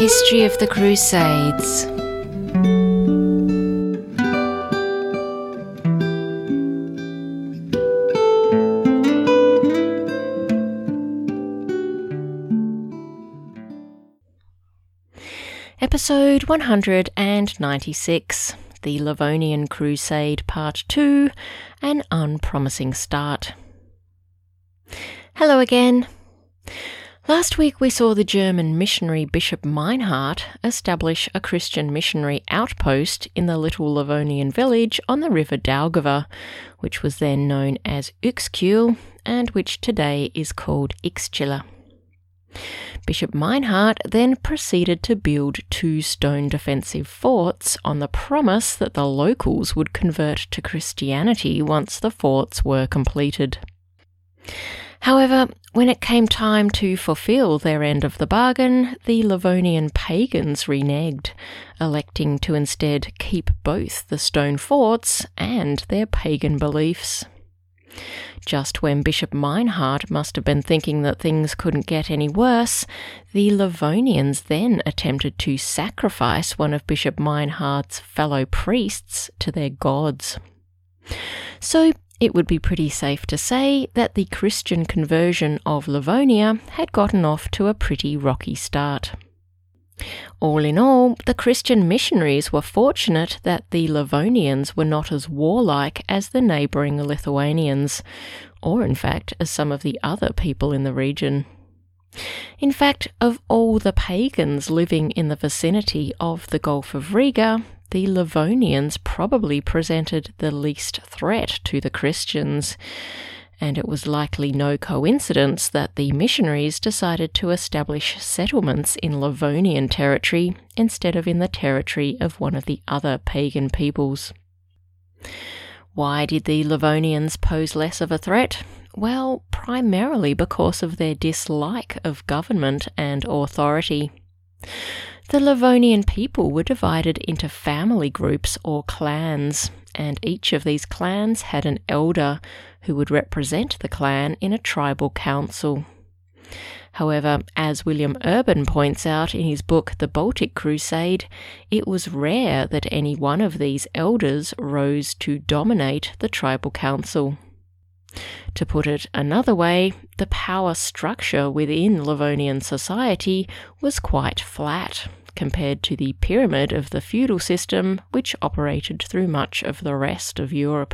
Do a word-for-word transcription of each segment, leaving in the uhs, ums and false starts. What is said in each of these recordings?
History of the Crusades. Episode one hundred ninety-six, The Livonian Crusade Part two, An Unpromising Start. Hello again. Last week we saw the German missionary Bishop Meinhard establish a Christian missionary outpost in the little Livonian village on the river Daugava, which was then known as Uexküll and which today is called Ixchila. Bishop Meinhard then proceeded to build two stone defensive forts on the promise that the locals would convert to Christianity once the forts were completed. However, when it came time to fulfill their end of the bargain, the Livonian pagans reneged, electing to instead keep both the stone forts and their pagan beliefs. Just when Bishop Meinhard must have been thinking that things couldn't get any worse, the Livonians then attempted to sacrifice one of Bishop Meinhard's fellow priests to their gods. So it would be pretty safe to say that the Christian conversion of Livonia had gotten off to a pretty rocky start. All in all, the Christian missionaries were fortunate that the Livonians were not as warlike as the neighbouring Lithuanians, or in fact as some of the other people in the region. In fact, of all the pagans living in the vicinity of the Gulf of Riga, the Livonians probably presented the least threat to the Christians, and it was likely no coincidence that the missionaries decided to establish settlements in Livonian territory instead of in the territory of one of the other pagan peoples. Why did the Livonians pose less of a threat? Well, primarily because of their dislike of government and authority. The Livonian people were divided into family groups or clans, and each of these clans had an elder who would represent the clan in a tribal council. However, as William Urban points out in his book The Baltic Crusade, it was rare that any one of these elders rose to dominate the tribal council. To put it another way, the power structure within Livonian society was quite flat compared to the pyramid of the feudal system which operated through much of the rest of Europe.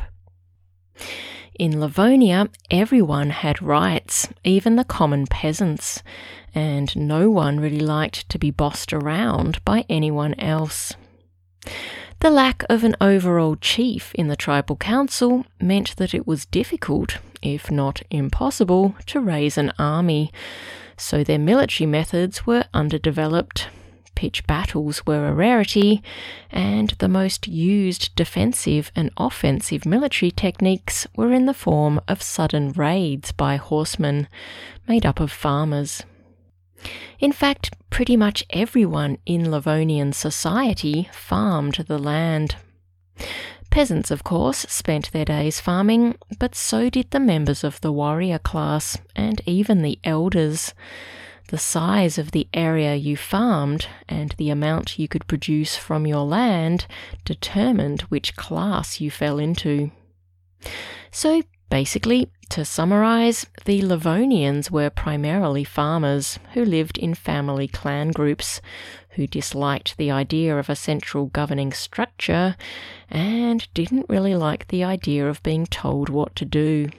In Livonia, everyone had rights, even the common peasants, and no one really liked to be bossed around by anyone else. The lack of an overall chief in the tribal council meant that it was difficult, if not impossible, to raise an army, so their military methods were underdeveloped. Pitch battles were a rarity, and the most used defensive and offensive military techniques were in the form of sudden raids by horsemen, made up of farmers. In fact, pretty much everyone in Livonian society farmed the land. Peasants, of course, spent their days farming, but so did the members of the warrior class, and even the elders. The size of the area you farmed and the amount you could produce from your land determined which class you fell into. So, basically, to summarise, the Livonians were primarily farmers who lived in family clan groups, who disliked the idea of a central governing structure and didn't really like the idea of being told what to do.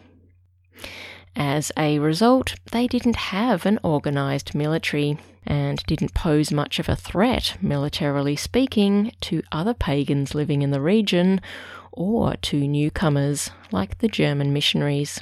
As a result, they didn't have an organised military and didn't pose much of a threat, militarily speaking, to other pagans living in the region or to newcomers like the German missionaries.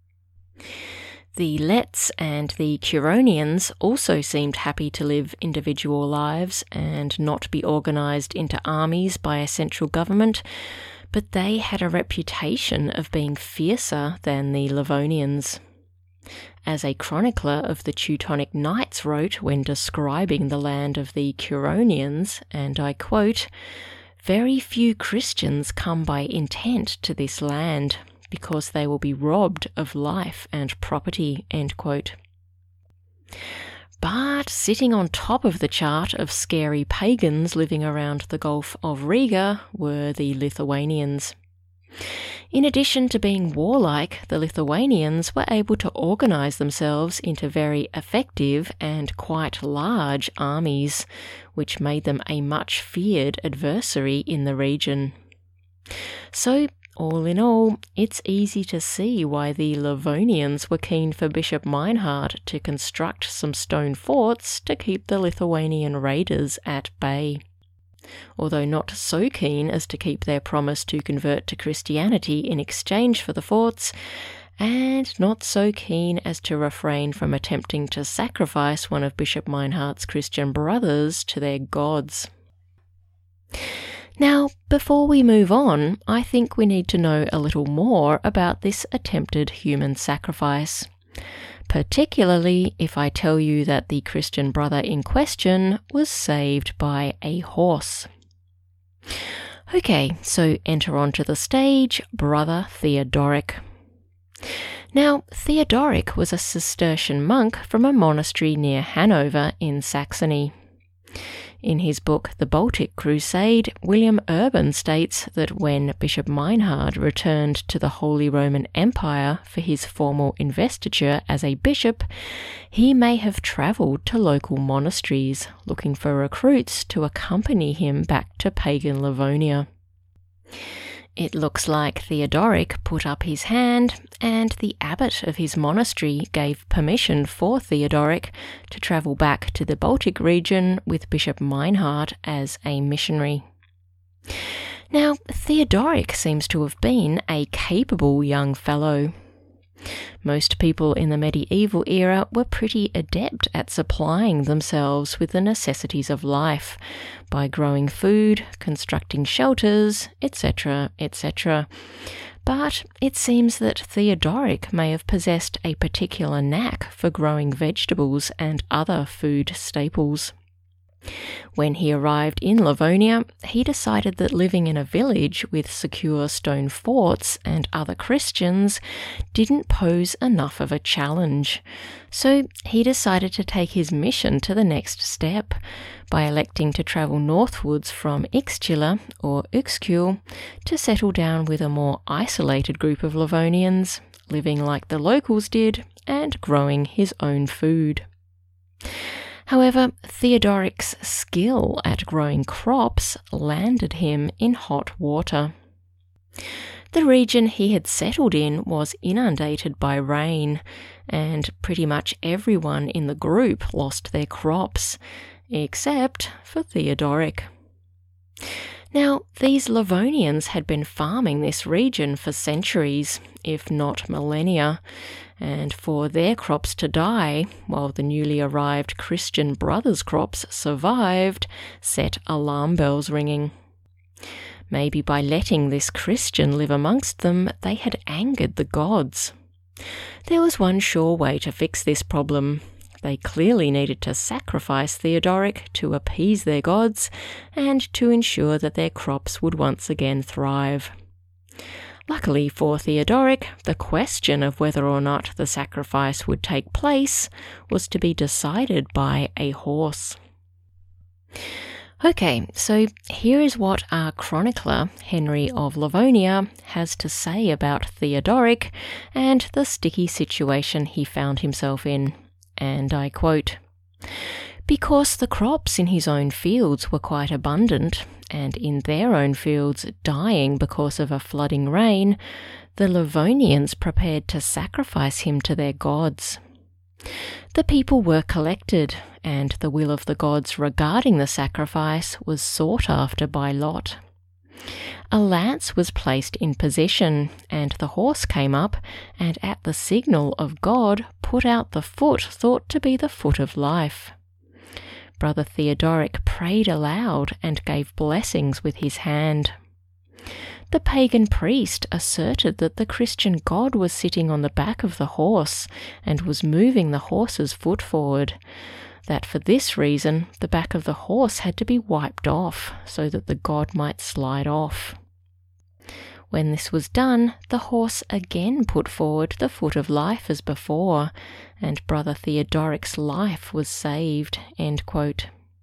The Letts and the Curonians also seemed happy to live individual lives and not be organised into armies by a central government, but they had a reputation of being fiercer than the Livonians. As a chronicler of the Teutonic Knights wrote when describing the land of the Curonians, and I quote, "Very few Christians come by intent to this land, because they will be robbed of life and property," end quote. But sitting on top of the chart of scary pagans living around the Gulf of Riga were the Lithuanians. In addition to being warlike, the Lithuanians were able to organise themselves into very effective and quite large armies, which made them a much feared adversary in the region. So, all in all, it's easy to see why the Livonians were keen for Bishop Meinhard to construct some stone forts to keep the Lithuanian raiders at bay. Although not so keen as to keep their promise to convert to Christianity in exchange for the forts, and not so keen as to refrain from attempting to sacrifice one of Bishop Meinhard's Christian brothers to their gods. Now, before we move on, I think we need to know a little more about this attempted human sacrifice, particularly if I tell you that the Christian brother in question was saved by a horse. Okay, so enter onto the stage Brother Theodoric. Now, Theodoric was a Cistercian monk from a monastery near Hanover in Saxony. In his book The Baltic Crusade, William Urban states that when Bishop Meinhard returned to the Holy Roman Empire for his formal investiture as a bishop, he may have travelled to local monasteries looking for recruits to accompany him back to pagan Livonia. It looks like Theodoric put up his hand, and the abbot of his monastery gave permission for Theodoric to travel back to the Baltic region with Bishop Meinhard as a missionary. Now, Theodoric seems to have been a capable young fellow. Most people in the medieval era were pretty adept at supplying themselves with the necessities of life by growing food, constructing shelters, et cetera, et cetera. But it seems that Theodoric may have possessed a particular knack for growing vegetables and other food staples. When he arrived in Livonia, he decided that living in a village with secure stone forts and other Christians didn't pose enough of a challenge. So he decided to take his mission to the next step by electing to travel northwards from Ixtula, or Uxkule, to settle down with a more isolated group of Livonians, living like the locals did and growing his own food. However, Theodoric's skill at growing crops landed him in hot water. The region he had settled in was inundated by rain, and pretty much everyone in the group lost their crops, except for Theodoric. Now, these Livonians had been farming this region for centuries, if not millennia, and for their crops to die, while the newly arrived Christian brothers' crops survived, set alarm bells ringing. Maybe by letting this Christian live amongst them, they had angered the gods. There was one sure way to fix this problem. They clearly needed to sacrifice Theodoric to appease their gods and to ensure that their crops would once again thrive. Luckily for Theodoric, the question of whether or not the sacrifice would take place was to be decided by a horse. Okay, so here is what our chronicler, Henry of Livonia, has to say about Theodoric and the sticky situation he found himself in. And I quote, "Because the crops in his own fields were quite abundant, and in their own fields dying because of a flooding rain, the Livonians prepared to sacrifice him to their gods. The people were collected, and the will of the gods regarding the sacrifice was sought after by lot. A lance was placed in position, and the horse came up, and at the signal of God put out the foot thought to be the foot of life. Brother Theodoric prayed aloud and gave blessings with his hand. The pagan priest asserted that the Christian god was sitting on the back of the horse and was moving the horse's foot forward, that for this reason the back of the horse had to be wiped off so that the god might slide off. When this was done, the horse again put forward the foot of life as before, and Brother Theodoric's life was saved." End quote.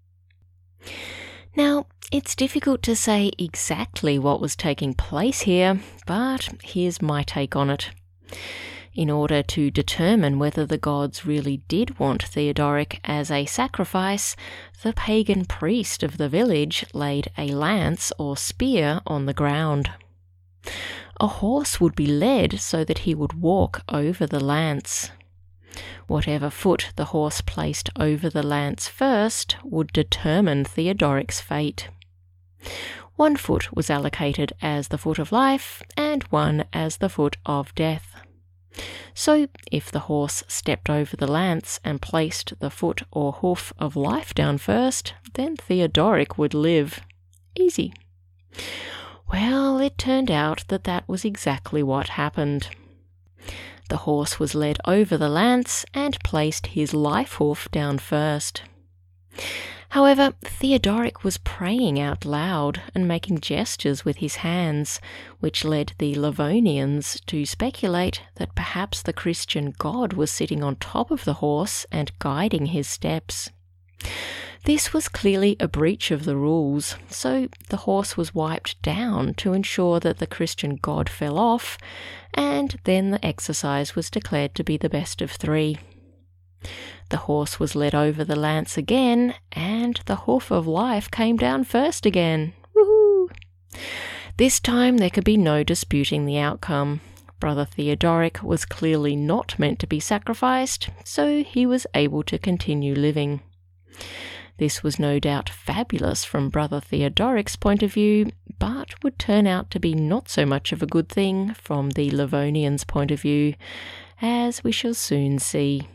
Now, it's difficult to say exactly what was taking place here, but here's my take on it. In order to determine whether the gods really did want Theodoric as a sacrifice, the pagan priest of the village laid a lance or spear on the ground. A horse would be led so that he would walk over the lance. Whatever foot the horse placed over the lance first would determine Theodoric's fate. One foot was allocated as the foot of life, and one as the foot of death. So, if the horse stepped over the lance and placed the foot or hoof of life down first, then Theodoric would live. Easy. Well, it turned out that that was exactly what happened. The horse was led over the lance and placed his life hoof down first. However, Theodoric was praying out loud and making gestures with his hands, which led the Livonians to speculate that perhaps the Christian god was sitting on top of the horse and guiding his steps. This was clearly a breach of the rules, so the horse was wiped down to ensure that the Christian god fell off, and then the exercise was declared to be the best of three. The horse was led over the lance again, and the hoof of life came down first again. Woohoo! This time there could be no disputing the outcome. Brother Theodoric was clearly not meant to be sacrificed, so he was able to continue living. This was no doubt fabulous from Brother Theodoric's point of view, but would turn out to be not so much of a good thing from the Livonians' point of view, as we shall soon see.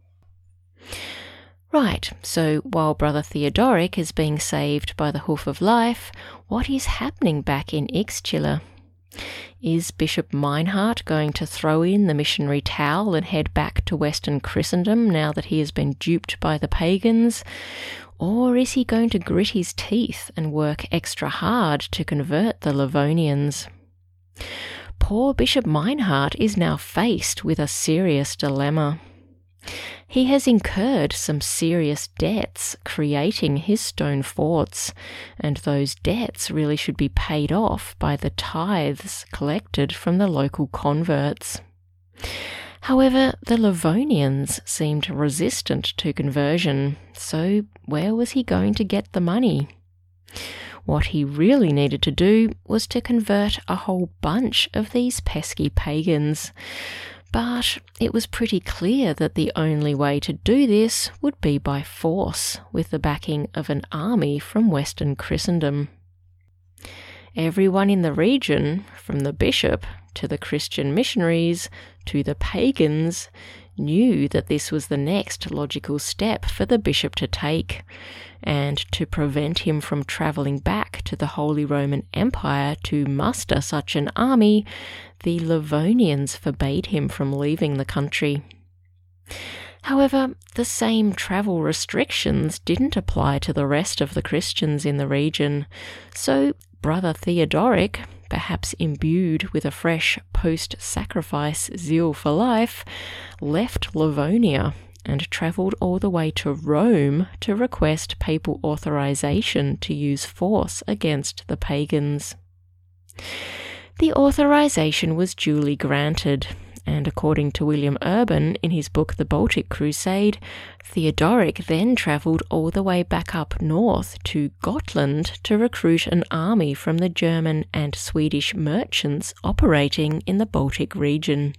Right, so while Brother Theodoric is being saved by the hoof of life, what is happening back in Ixchila? Is Bishop Meinhardt going to throw in the missionary towel and head back to Western Christendom now that he has been duped by the pagans? Or is he going to grit his teeth and work extra hard to convert the Livonians? Poor Bishop Meinhardt is now faced with a serious dilemma. He has incurred some serious debts creating his stone forts, and those debts really should be paid off by the tithes collected from the local converts. However, the Livonians seemed resistant to conversion, so where was he going to get the money? What he really needed to do was to convert a whole bunch of these pesky pagans. But it was pretty clear that the only way to do this would be by force, with the backing of an army from Western Christendom. Everyone in the region, from the bishop to the Christian missionaries to the pagans, knew that this was the next logical step for the bishop to take, and to prevent him from travelling back to the Holy Roman Empire to muster such an army, the Livonians forbade him from leaving the country. However, the same travel restrictions didn't apply to the rest of the Christians in the region, so Brother Theodoric, perhaps imbued with a fresh post-sacrifice zeal for life, left Livonia and travelled all the way to Rome to request papal authorization to use force against the pagans. The authorization was duly granted, and according to William Urban in his book The Baltic Crusade, Theodoric then travelled all the way back up north to Gotland to recruit an army from the German and Swedish merchants operating in the Baltic region.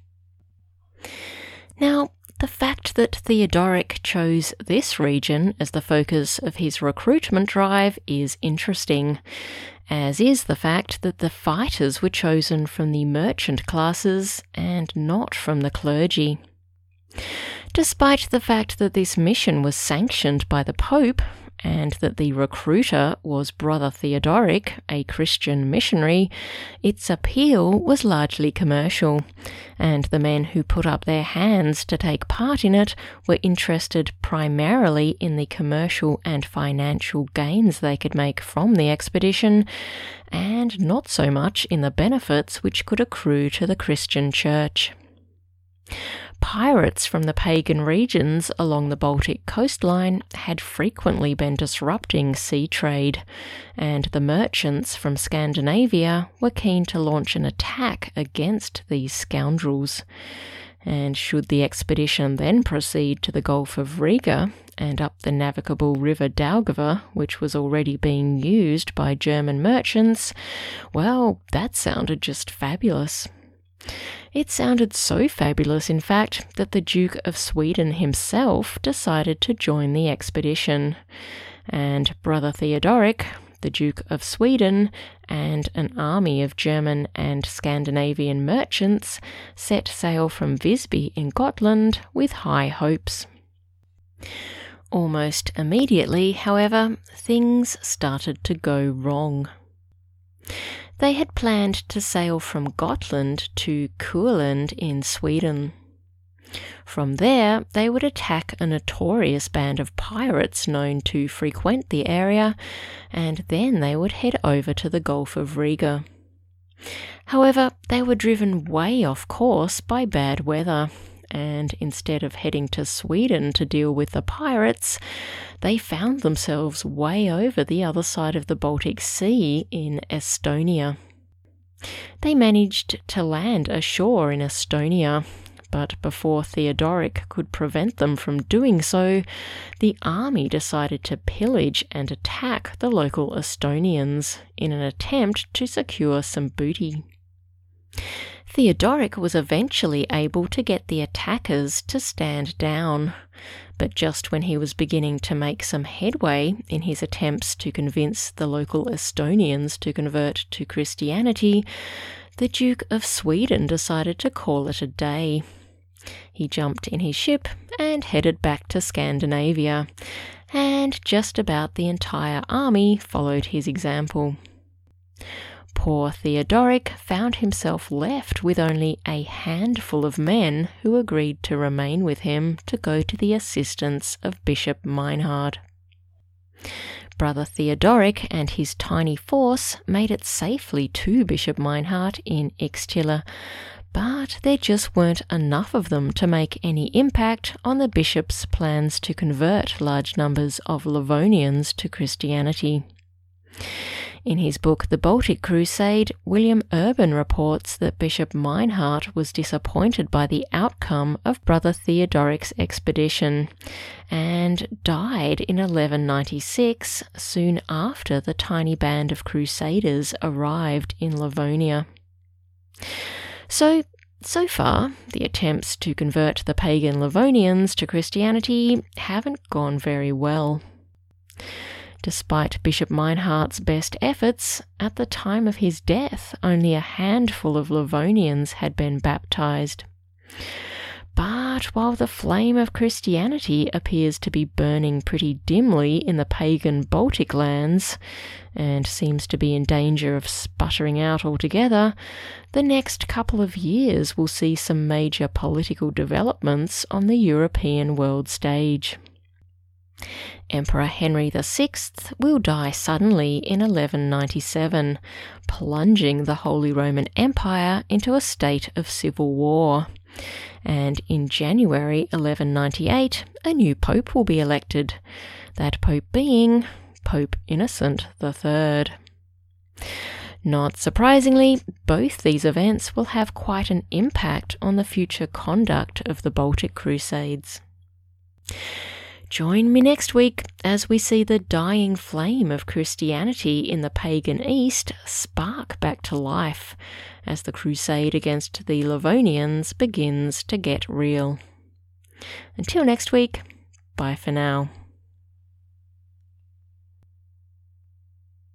Now, the fact that Theodoric chose this region as the focus of his recruitment drive is interesting, as is the fact that the fighters were chosen from the merchant classes and not from the clergy. Despite the fact that this mission was sanctioned by the Pope, and that the recruiter was Brother Theodoric, a Christian missionary, its appeal was largely commercial, and the men who put up their hands to take part in it were interested primarily in the commercial and financial gains they could make from the expedition, and not so much in the benefits which could accrue to the Christian Church. Pirates from the pagan regions along the Baltic coastline had frequently been disrupting sea trade, and the merchants from Scandinavia were keen to launch an attack against these scoundrels. And should the expedition then proceed to the Gulf of Riga and up the navigable river Daugava, which was already being used by German merchants, well, that sounded just fabulous. It sounded so fabulous, in fact, that the Duke of Sweden himself decided to join the expedition, and Brother Theodoric, the Duke of Sweden, and an army of German and Scandinavian merchants set sail from Visby in Gotland with high hopes. Almost immediately, however, things started to go wrong. They had planned to sail from Gotland to Courland in Sweden. From there, they would attack a notorious band of pirates known to frequent the area, and then they would head over to the Gulf of Riga. However, they were driven way off course by bad weather, and instead of heading to Sweden to deal with the pirates, they found themselves way over the other side of the Baltic Sea in Estonia. They managed to land ashore in Estonia, but before Theodoric could prevent them from doing so, the army decided to pillage and attack the local Estonians in an attempt to secure some booty. Theodoric was eventually able to get the attackers to stand down, but just when he was beginning to make some headway in his attempts to convince the local Estonians to convert to Christianity, the Duke of Sweden decided to call it a day. He jumped in his ship and headed back to Scandinavia, and just about the entire army followed his example. Poor Theodoric found himself left with only a handful of men who agreed to remain with him to go to the assistance of Bishop Meinhard. Brother Theodoric and his tiny force made it safely to Bishop Meinhard in Ixtila, but there just weren't enough of them to make any impact on the bishop's plans to convert large numbers of Livonians to Christianity. In his book The Baltic Crusade, William Urban reports that Bishop Meinhard was disappointed by the outcome of Brother Theodoric's expedition and died in eleven ninety-six, soon after the tiny band of crusaders arrived in Livonia. So, so far, the attempts to convert the pagan Livonians to Christianity haven't gone very well. Despite Bishop Meinhard's best efforts, at the time of his death, only a handful of Livonians had been baptized. But while the flame of Christianity appears to be burning pretty dimly in the pagan Baltic lands, and seems to be in danger of sputtering out altogether, the next couple of years will see some major political developments on the European world stage. Emperor Henry the Sixth will die suddenly in eleven ninety-seven, plunging the Holy Roman Empire into a state of civil war. And in January eleven ninety-eight, a new pope will be elected, that pope being Pope Innocent the Third. Not surprisingly, both these events will have quite an impact on the future conduct of the Baltic Crusades. Join me next week as we see the dying flame of Christianity in the pagan East spark back to life as the crusade against the Livonians begins to get real. Until next week, bye for now.